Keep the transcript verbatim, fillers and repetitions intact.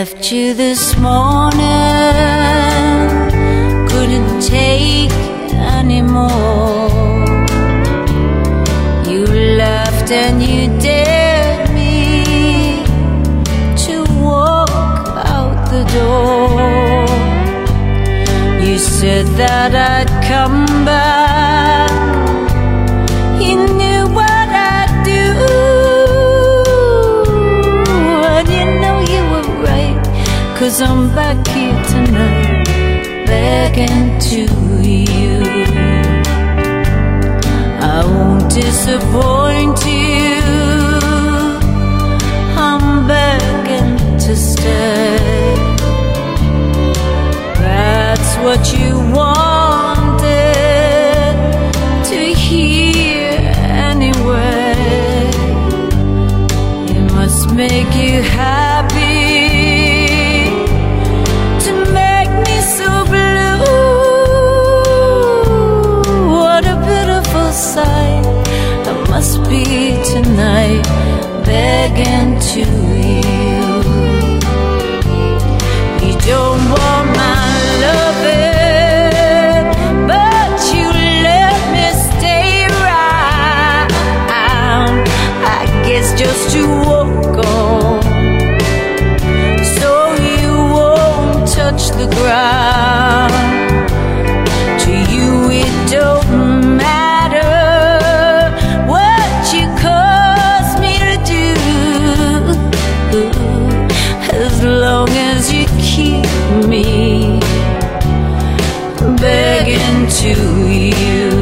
left you this morning, couldn't take anymore. You left and you dared me to walk out the door. You said that I'd come back, you knew what I'd do, and you know you were right, 'cause I'm back here tonight, begging to you. I won't disappoint you, I'm begging to stay. That's what you wanted to hear anyway. It must make you happy to make me so blue. What a pitiful sight I must be tonight, begging to you. You don't want my loving, but you let me stay around, I guess just to walk on, so you won't touch the ground. To you it don't matter what you cause me to do, as long as you keep me begging to you.